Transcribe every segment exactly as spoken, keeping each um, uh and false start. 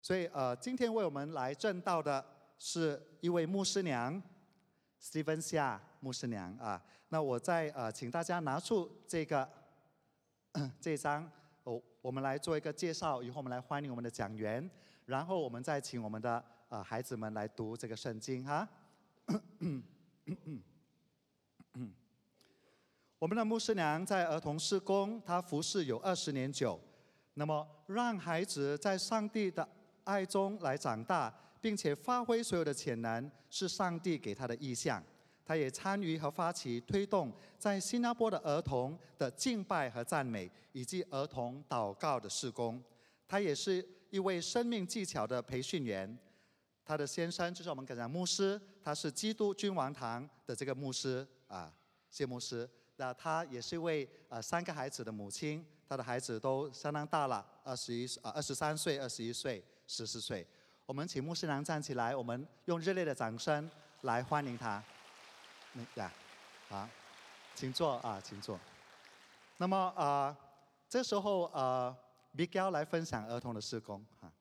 所以呃，今天为我们来证道的是一位牧师娘 ，Steven 夏牧师娘啊。那我再呃，请大家拿出这个这张，哦，我们来做一个介绍，以后我们来欢迎我们的讲员，然后我们再请我们的呃孩子们来读这个圣经哈。我们的牧师娘在儿童事工，她服侍有二十年久。那么，让孩子在上帝的爱中来长大，并且发挥所有的潜能，是上帝给他的意向。他也参与和发起推动在新加坡的儿童的敬拜和赞美，以及儿童祷告的事工。他也是一位生命技巧的培训员。他的先生就是我们讲牧师，他是基督君王堂的这个牧师啊，谢牧师。那他也是一位呃三个孩子的母亲，他的孩子都相当大了，二十一啊二十三岁、二十一岁、十四岁。我们请牧师娘站起来，我们用热烈的掌声来欢迎他。嗯呀，好，请坐啊，请坐。那么啊、呃，这时候呃 ，Miguel 来分享儿童的事工哈。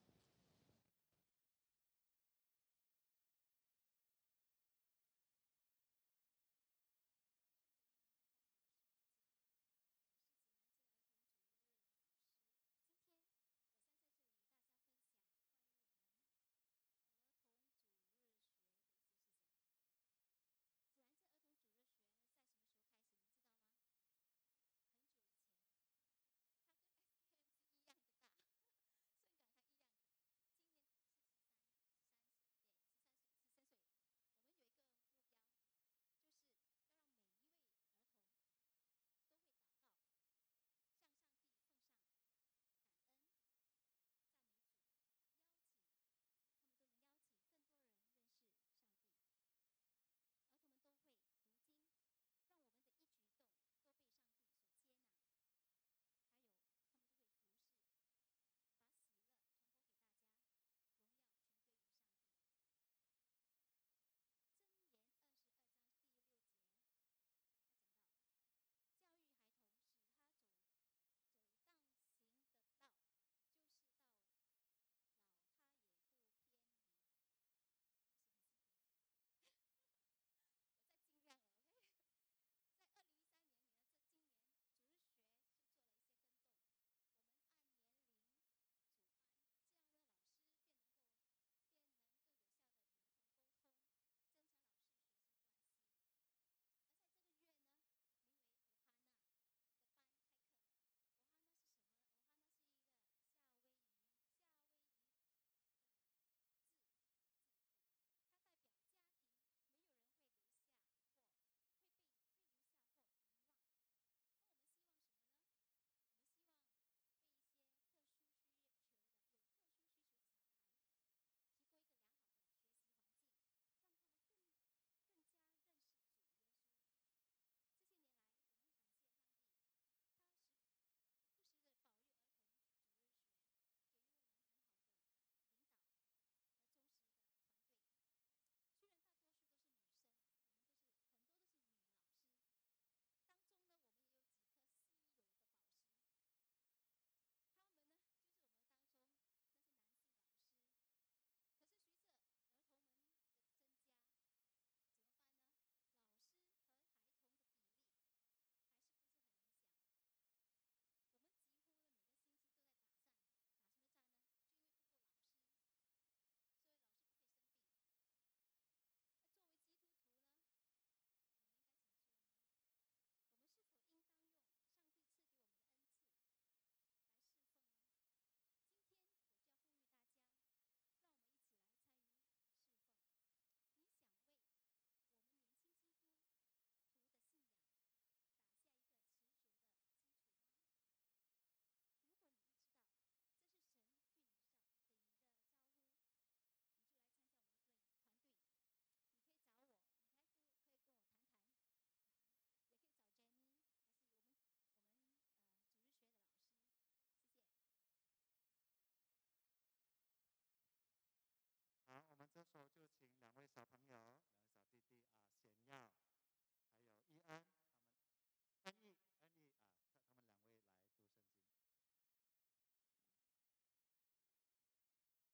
好，我们这时候就请两位小朋友，两位小弟弟啊，显耀，还有伊安，他们恩义恩义啊，他他们两位来读圣经。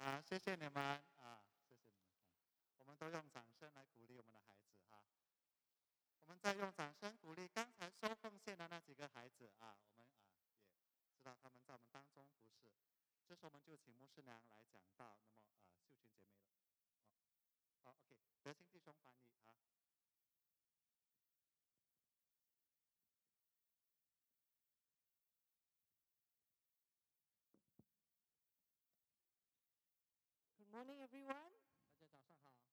啊，谢谢你们啊，谢谢你们。我们都用掌声来鼓励我们的孩子哈。我们再用掌声鼓励刚才收奉献的那几个孩子啊，我们啊也知道他们在我们当中服侍。这时候我们就请牧师娘来讲道。那么呃，秀群姐妹了。哦，好 ，OK， 德兴弟兄翻译啊。 Good morning, everyone. 大家早上好。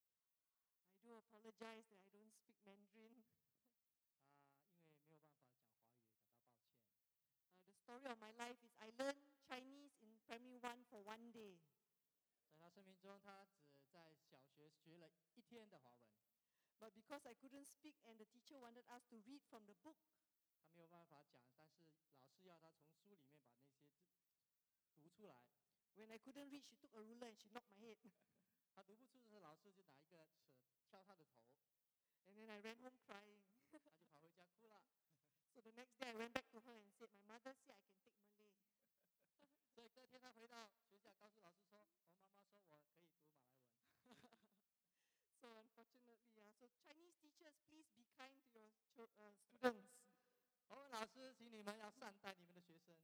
I do apologize that I don't speak Mandarin. 啊，因为没有办法讲华语，感到抱歉。 Uh, the story of my life is I learned Chinese in primary one for one day. 在他生命中，他只在小学学了一天的华文。 But because I couldn't speak and the teacher wanted us to read from the book, 他没有办法讲，但是老师要他从书里面把那些字读出来。 when I couldn't read, she took a ruler and she knocked my head. 他读不出的时候，老师就拿一个尺敲他的头。 And then I ran home crying. 他就跑回家哭了。 So the next day I went back to her and said, my mother said I can take Malay. 所以隔天他回到学校，告诉老师说：“我妈妈说我可以读马来文。” So unfortunately, yeah. So Chinese teachers, please be kind to your cho- uh, students. 华文老师，请你们要善待你们的学生。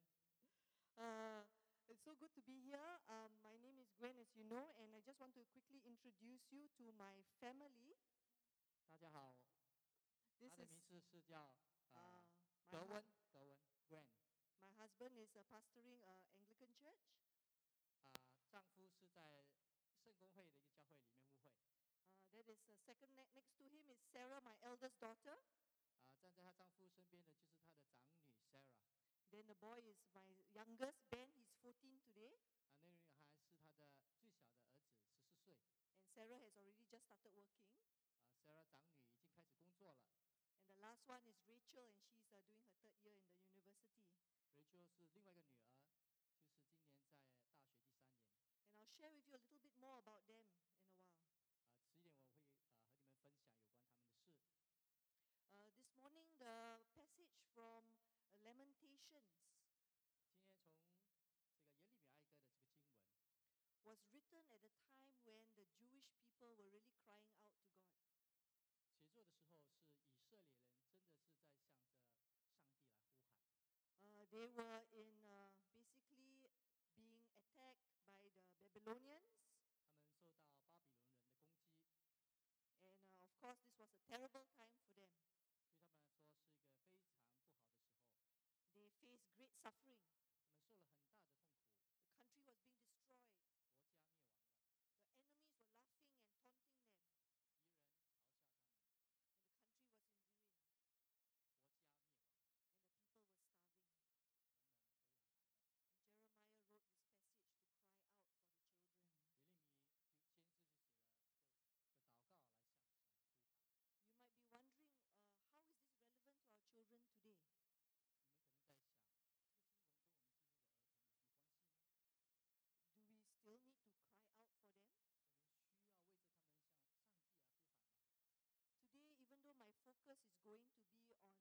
Uh, it's so good to be here. Um, my name is Gwen, as you know, and I just want to quickly introduce you to my family. 大家好， This 他的名 is 字是叫 uh, 呃 my, 德 hu- 温，德温 Gwen。 my husband is uh, pastoring an Anglican church. 啊，丈夫是在圣公会的一个教会里面牧会。 Uh, that is uh, second ne- next to him is Sarah, my eldest daughter. 啊，站在她丈夫身边的就是她的长女 Sarah。 Then the boy is my youngest, Ben. He's fourteen today. 啊，那个女孩是她的最小的儿子，十四岁。 And Sarah has already just started working. 啊 ，Sarah 长女已经开始工作了。 And the last one is Rachel, and she's uh, doing her third year in the university. Rachel 是另外一个女儿，就是今年在大学第三年。 And I'll share with you a little bit more about them in a while. 啊，迟一点我会啊和你们分享有关他们的事。 Uh, this morning, the passage from uh, Lamentations 今天从这个耶利米哀歌的这个经文， was written at a time when the Jewish people were really crying out to God. 写作的时候是以色列人真的是在向着上帝来呼喊。 Uh, they were in uh, basically being attacked by the Babylonians. 他们受到巴比伦人的攻击， And uh, of course, this was a terrible time for them. 对他们来说是一个非常不好的时候。 They faced great suffering. 他们受了很大的痛苦， The country was being destroyed. 国家灭亡了， The enemies were laughing and taunting them. 敌人嘲笑他们， And the country was in ruin. 国家灭亡， And the people were starving. 人们都要饱了。 And Jeremiah wrote this passage to cry out for the children. 耶利米就先知就写了这个祷告来向神呼喊。 You might be wondering, uh, how is this relevant to our children today? 你们可能在想，这个经文跟我们今天的儿童有什么关系呢？ Do we still need to cry out for them? 我们需要为着他们向上帝来呼喊吗？ Today, even though my focus is going to be on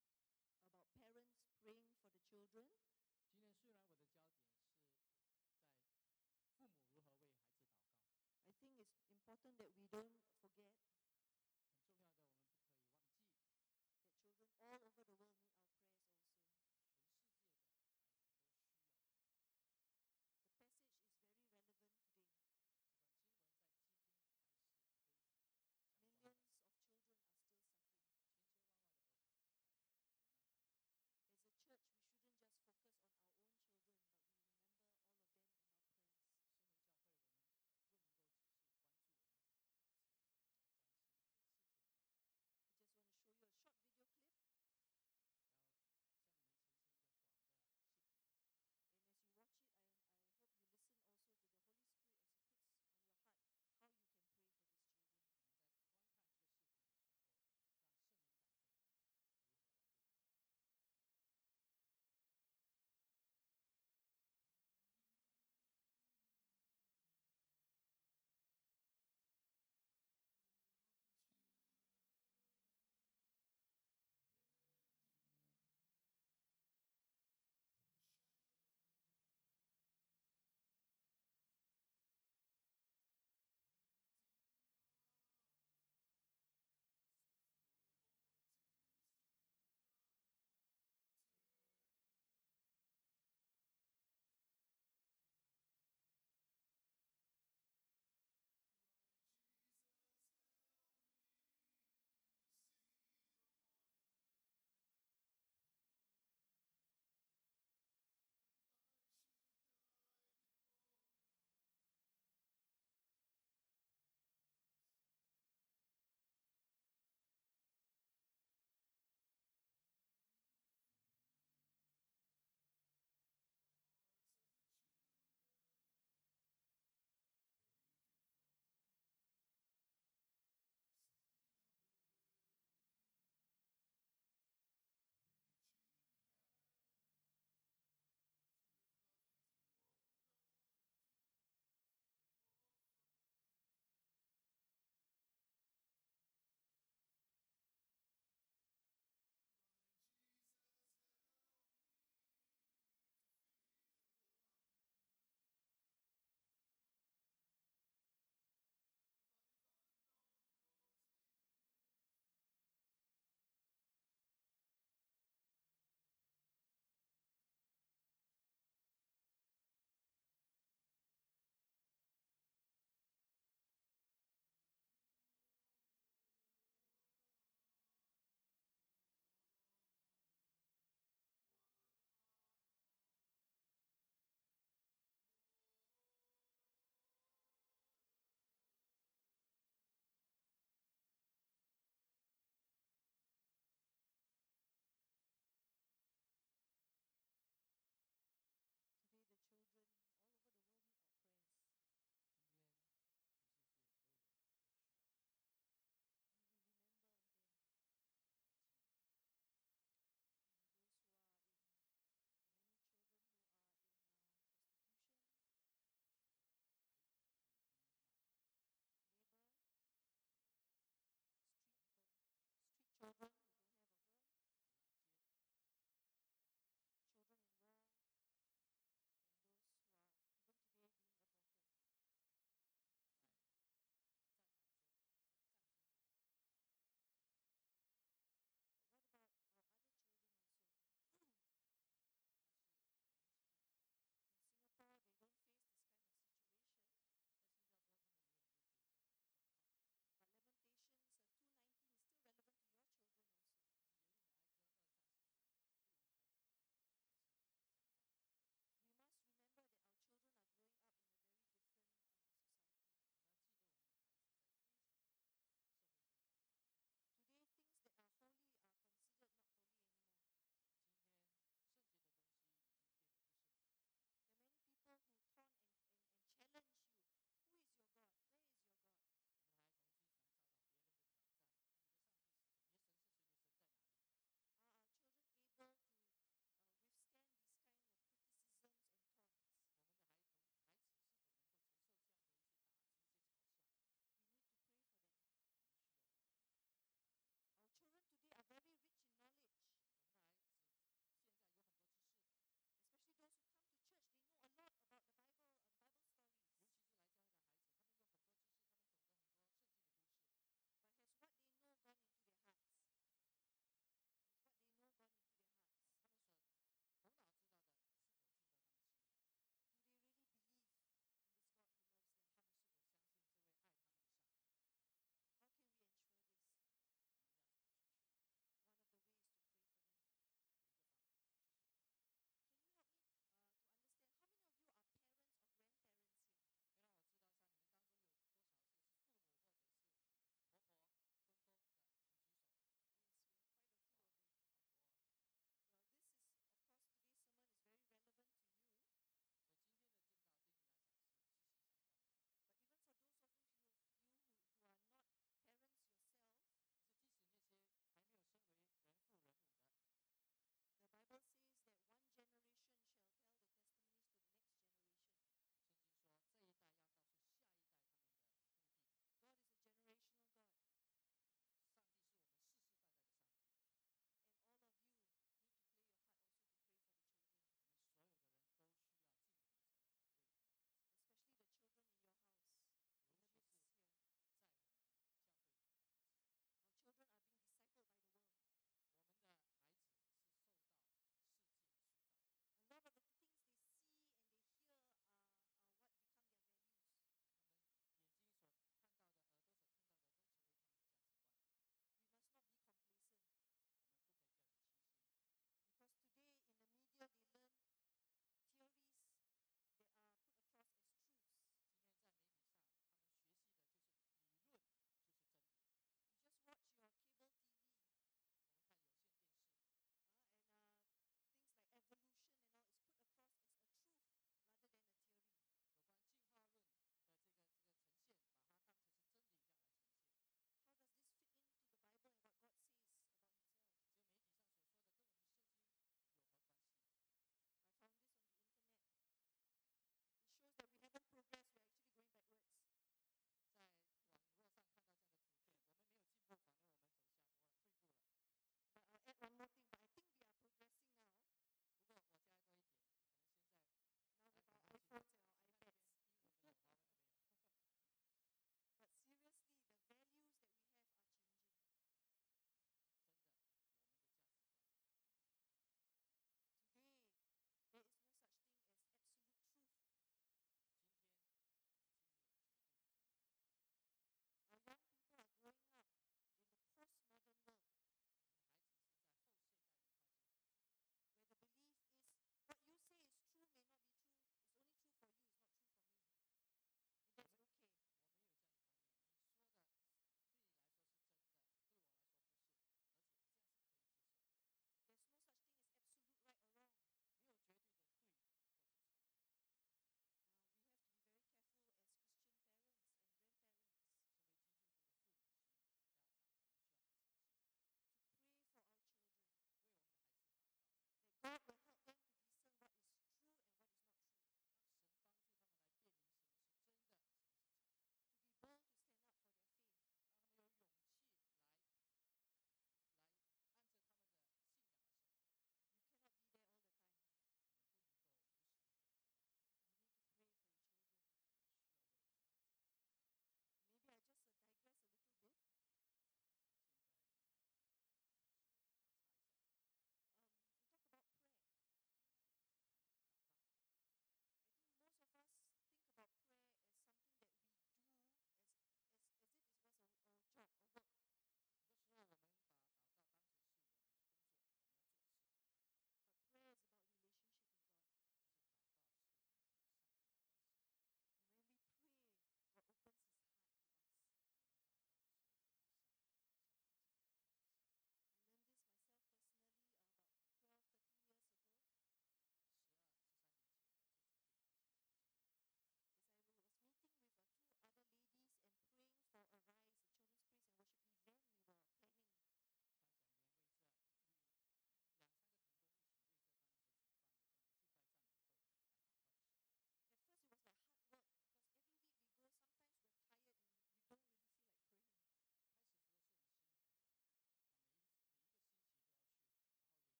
about parents praying for the children, 今天虽然我的焦点是在父母如何为孩子祷告， I think it's important that we don't forget 很重要的，我们不可以忘记， that children all over the world need our prayers also. 全世界的孩子都需要我们的祷告。 The passage is very relevant today. 这段经文在今天还是非常的相关的。 Millions of children are still suffering. 千千万万的儿童还在苦难当中。 As a church, we shouldn't just focus on our own children, but we remember all of them in our prayers. 身为教会，我们不能够只是关注我们自己的孩子，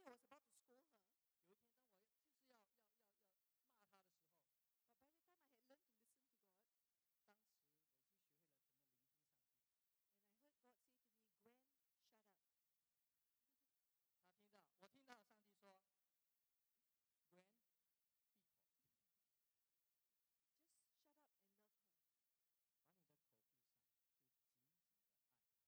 day I was about to scold her, 有一天，当我要就是要要要要骂他的时候， but by the time I had learned to listen to God, 当时我已经学会了怎么聆听上帝。 and I heard God say to me, Gwen, shut up. 他听到，我听到上帝说 ，Gwen，闭口， Just shut up and love her. 把你的口闭上，就紧紧的爱她。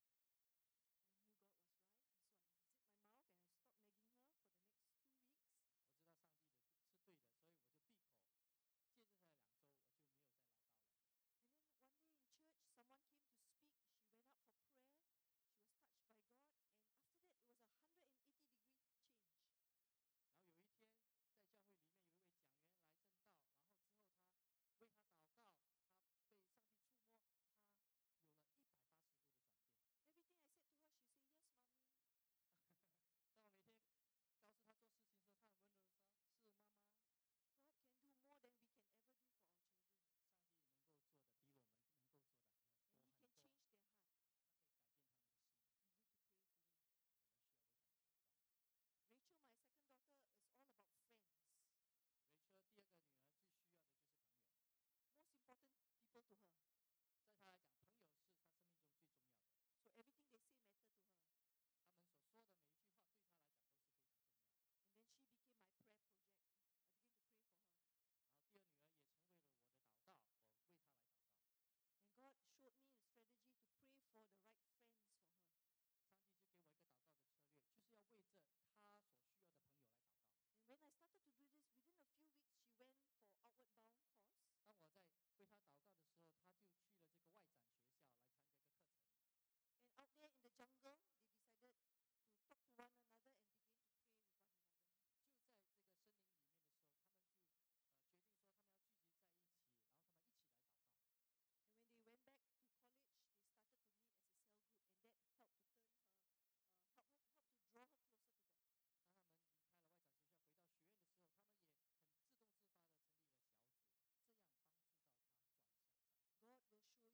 I knew God was right, so I zipped my mouth and I stopped nagging her for the next two weeks. 我知道上帝的是对的，所以我就闭口。接着下来两周，我就没有再唠叨了。 And then one day in church, someone came to speak. She went up for prayer. She was touched by God. And after that, it was a one hundred eighty degree change. 然后有一天，在教会里面有一位讲员来正道，然后之后他为他祷告，他被上帝触摸，他有了一百八十度的转变。 Everything I said to her, she said, yes, mommy. 当我每天告诉他做事情的时候，他很温柔的说：“是妈妈。” God can do more than we can ever do for our children. 上帝能够做的比我们能够做的还要 And 多 He 很 can 多， change their heart. 他可以改变他们的心。 We need to pray for them. 我们需要为他们祷告。 Rachel, my second daughter, is all about friends. Rachel 第二个女儿最需要的就是朋友， Most important people to her. 在她来讲，朋友是她生命中最重要的。 So everything they say matter to her. 他们所说的每一句话，对她来讲都是非常重要的。 And then she became my prayer project. I began to pray for her. 然后第二女儿也成为了我的祷告，我为她来祷告。 And God showed me the strategy to pray for the right friends for her. 上帝就给我一个祷告的策略，就是要为着她所需要的朋友来祷告。 And when I started to do this, within a few weeks, she went for Outward Bound course. 当我在为她祷告的时候，她就去了这个外展学校来参加一个课程。 And out there in the jungle, they decided to talk to one another and begin to pray with one another. 就在这个森林里面的时候，他们就呃决定说他们要聚集在一起，然后他们一起来祷告。 And when they went back to college, they started to meet as a cell group, and that helped to turn her, uh, help her, help to draw her closer to God. 当他们离开了外展学校，回到学院的时候，他们也很自动自发的成立了小组，这样帮助到他转向上帝。 God will show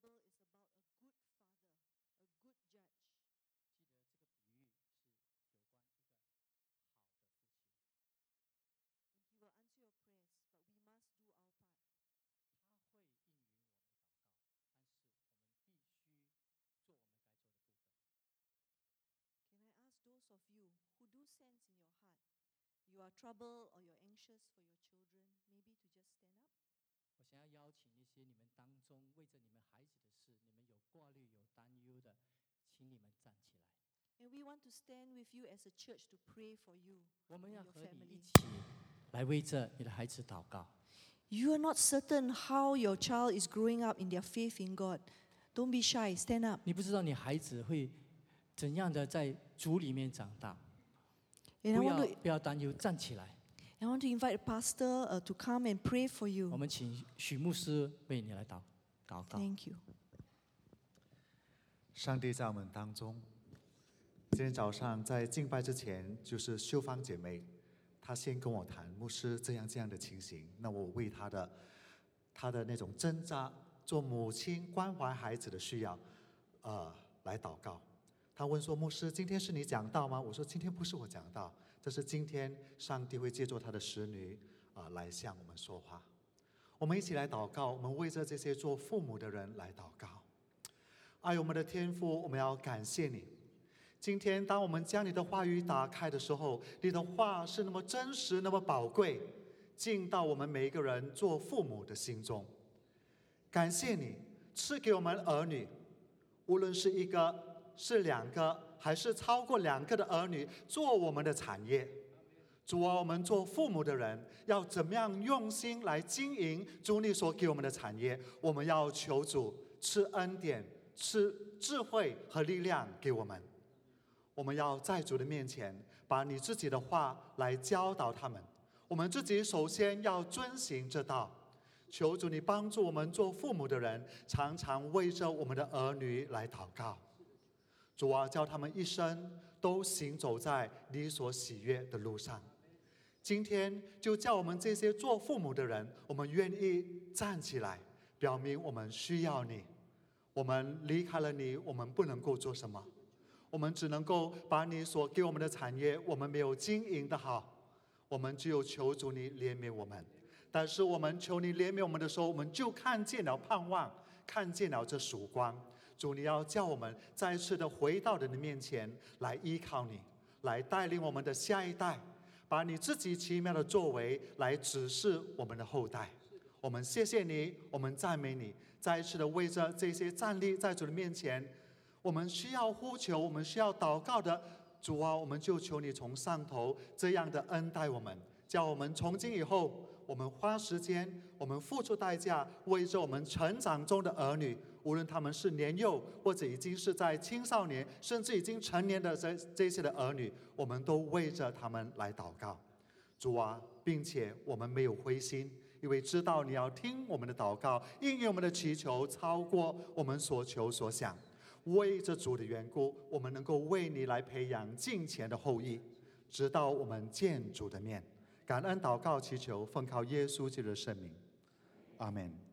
parable is about a good father, a good judge. 记得这个比喻是有关一个好的父亲， And he will answer your prayers, but we must do our part. 他会应允我们的祷告，但是我们必须做我们该做的部分。 Can I ask those of you who do sense in your heart, you are troubled or you're anxious for your children, maybe to just stand up? 我想要邀请一些你们当中为着你们孩子的事，你们有挂虑、有担忧的，请你们站起来。 And we want to stand with you as a church to pray for you 我们 and 要 your 和你一 family. 起来为着你的孩子祷告。 You are not certain how your child is growing up in their faith in God. Don't be shy, stand up. 你不知道你孩子会怎样的在主里面长大， And I 不要 want to, 不要担忧，站起来。 I want to invite Pastor uh, to come and pray for 我 you. 们请许牧师为你来祷祷告。 Thank you. 上帝在我们当中。今天早上在敬拜之前，就是秀芳姐妹，她先跟我谈牧师这样这样的情形，那我为她的她的那种挣扎，做母亲关怀孩子的需要，呃，来祷告。她问说：“牧师，今天是你讲道吗？”我说：“今天不是我讲道，这是今天上帝会借助他的使女啊、呃、来向我们说话。”我们一起来祷告，我们为着这些做父母的人来祷告。爱我们的天父，我们要感谢你。今天，当我们将你的话语打开的时候，你的话是那么真实，那么宝贵，进到我们每一个人做父母的心中。感谢你赐给我们儿女，无论是一个、是两个，还是超过两个的儿女，做我们的产业。主啊，我们做父母的人要怎么样用心来经营主你所给我们的产业？我们要求主赐恩典、赐智慧和力量给我们。我们要在主的面前把你自己的话来教导他们，我们自己首先要遵行这道。求主你帮助我们做父母的人，常常为着我们的儿女来祷告。主啊，叫他们一生都行走在你所喜悦的路上。今天就叫我们这些做父母的人，我们愿意站起来，表明我们需要你。我们离开了你，我们不能够做什么。我们只能够把你所给我们的产业，我们没有经营的好，我们只有求主你怜悯我们。但是我们求你怜悯我们的时候，我们就看见了盼望，看见了这曙光。主，你要叫我们再次的回到你的面前来依靠你，来带领我们的下一代，把你自己奇妙的作为来指示我们的后代。我们谢谢你，我们赞美你，再一次的为着这些站立在主的面前，我们需要呼求，我们需要祷告的主啊，我们就求你从上头这样的恩待我们，叫我们从今以后，我们花时间，我们付出代价，为着我们成长中的儿女，无论他们是年幼或者已经是在青少年，甚至已经成年的这这些的儿女，我们都为着他们来祷告。主啊，并且我们没有灰心，因为知道你要听我们的祷告，应允我们的祈求，超过我们所求所想。为着主的缘故，我们能够为你来培养敬虔的后裔，直到我们见主的面。感恩祷告祈求，奉靠耶稣基督的圣名，阿们。